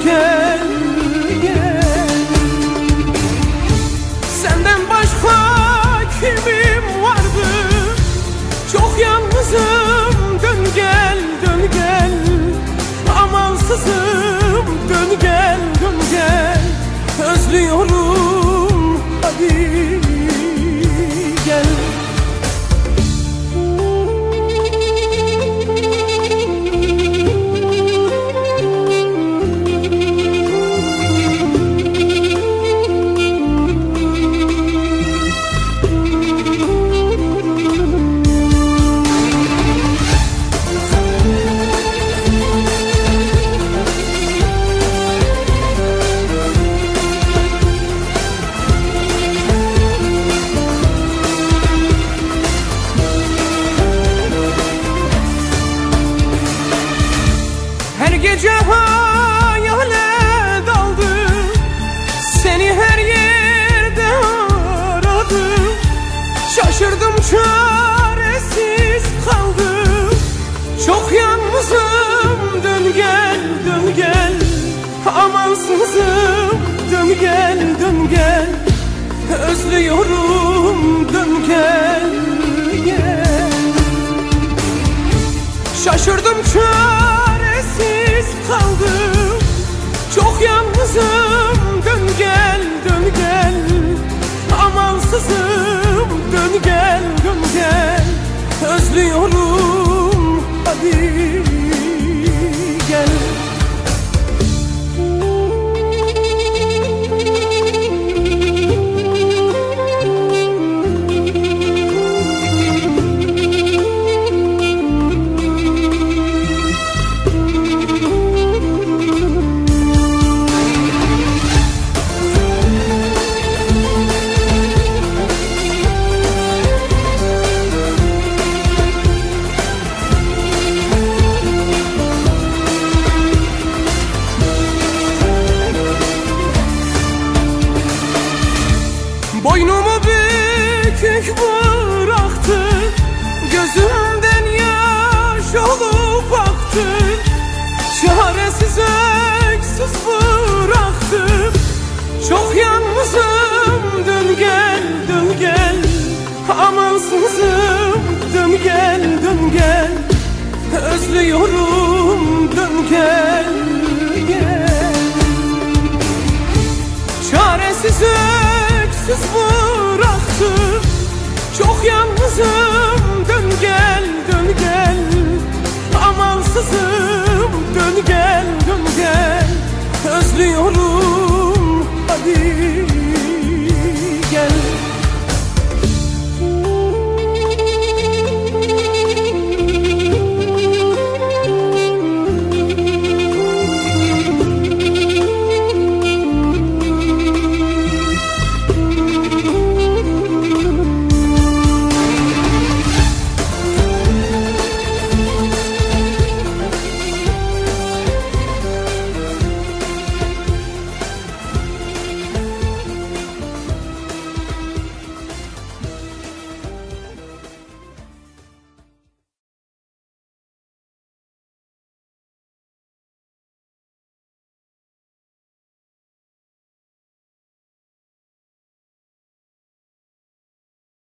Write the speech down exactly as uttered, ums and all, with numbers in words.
gel gel. Senden başka kimim vardı? Çok yalnızım, dön gel dön gel. Amansızım, dön gel dön gel. Özlüyorum, hadi gel. Her gece hayale daldım, seni her yerde aradım. Şaşırdım, çaresiz kaldım. Çok yalnızım, dön gel dön gel. Amansızım, dön gel dön gel. Özlüyorum, dön gel gel. Şaşırdım, çaresiz kaldım. Çok yalnızım, dön gel dön gel. Amansızım, dön gel dön gel. Özlüyorum, hadi gel. Boynumu bükük bıraktı, gözümden yaş olup aktı. Çaresiz öksüz bıraktım. Çok yalnızım, dön gel dön gel. Amansızım, dön gel dön gel. Özlüyorum,